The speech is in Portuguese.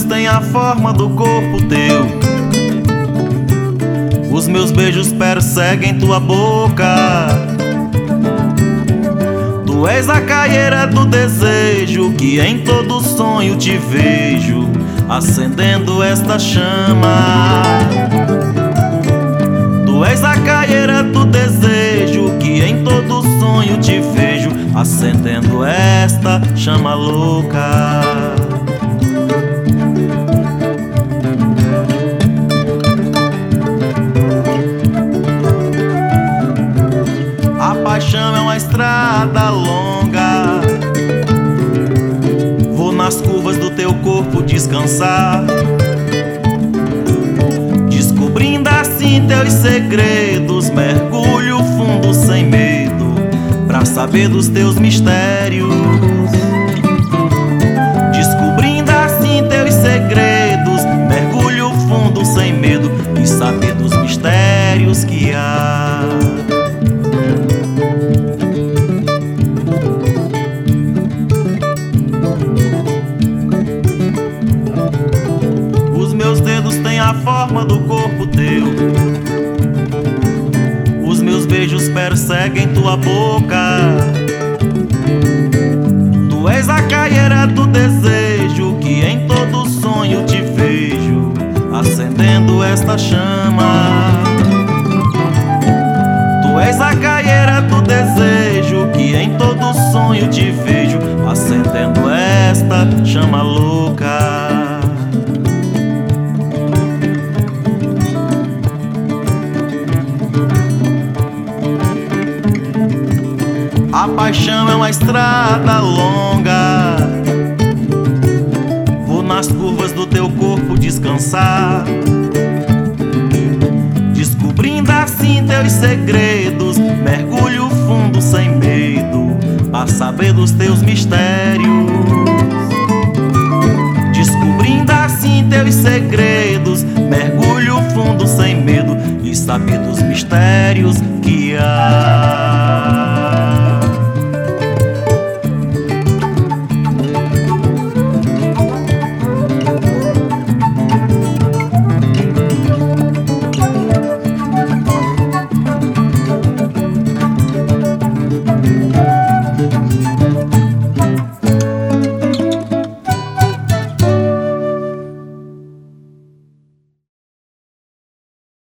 têm a forma do corpo teu. Os meus beijos perseguem tua boca. Tu és a caieira do desejo, que em todo sonho te vejo, acendendo esta chama. Tu és a caieira do desejo, que em todo sonho te vejo, acendendo esta chama louca. A paixão é uma estrada longa, vou nas curvas do teu corpo descansar, descobrindo assim teus segredos. Mergulho fundo sem medo pra saber dos teus mistérios. Descobrindo assim teus segredos, mergulho fundo sem medo e saber dos mistérios que há. Os meus dedos têm a forma do corpo teu. Os meus beijos perseguem tua boca. Tu és a caieira do desejo, que em todo sonho te vejo, acendendo esta chama. Tu és a caieira do desejo, que em todo sonho te vejo, acendendo esta chama louca. A paixão é uma estrada longa, vou nas curvas do teu corpo descansar, descobrindo assim teus segredos. Mergulho fundo sem medo pra saber dos teus mistérios. Descobrindo assim teus segredos, mergulho fundo sem medo e saber dos mistérios que há.